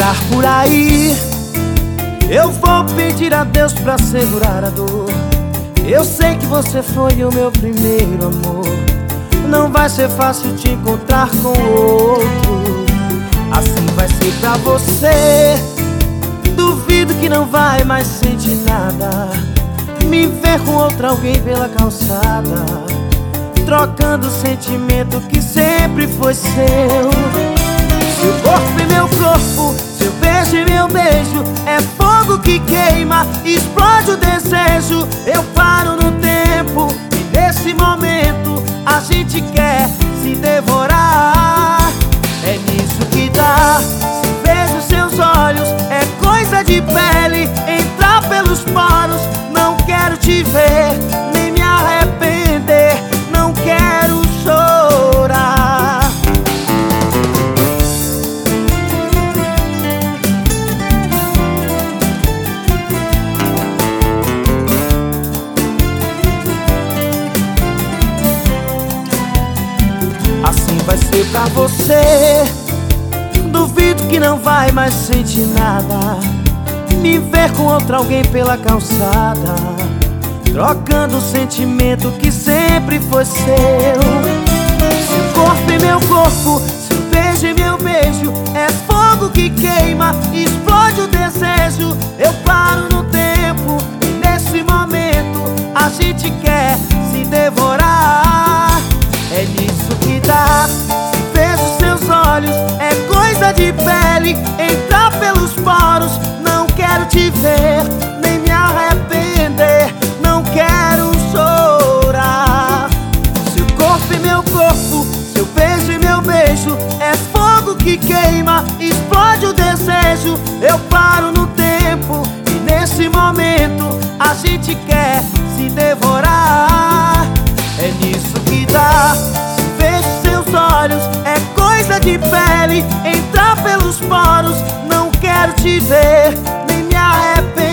andar por aí, eu vou pedir a Deus pra segurar a dor. Eu sei que você foi o meu primeiro amor. Não vai ser fácil te encontrar com outro. Assim vai ser pra você. Duvido que não vai mais sentir nada. Me ver com outro alguém pela calçada, trocando o sentimento que sempre foi seu. Seu corpo e meu corpo, seu beijo e meu beijo, é fogo que queima, explode o desejo. Eu paro no tempo e nesse momento a gente quer se devorar. É nisso que dá. Se vejo seus olhos, é coisa de pele entrar pelos poros. Não quero te ver, nem me arrepender. Não quero chorar. Assim vai ser pra você. Duvido que não vai mais sentir nada. Me ver com outro alguém pela calçada, trocando o sentimento que sempre foi seu. Seu corpo e meu corpo, seu beijo e meu beijo, é fogo que queima, explode o desejo. Eu paro no tempo e nesse momento a gente quer se devorar. É nisso que dá. Se vejo seus olhos, é coisa de pele entrar pelos poros. Não quero te ver, nem me arrepender. Não quero chorar. Seu corpo e meu corpo, seu beijo e meu beijo, é fogo que queima, explode o desejo. Eu paro no tempo e nesse momento a gente quer se devorar. É nisso que dá. Se vejo seus olhos, é coisa de pele entrar pelos poros. Não quero te ver, nem me arrepender.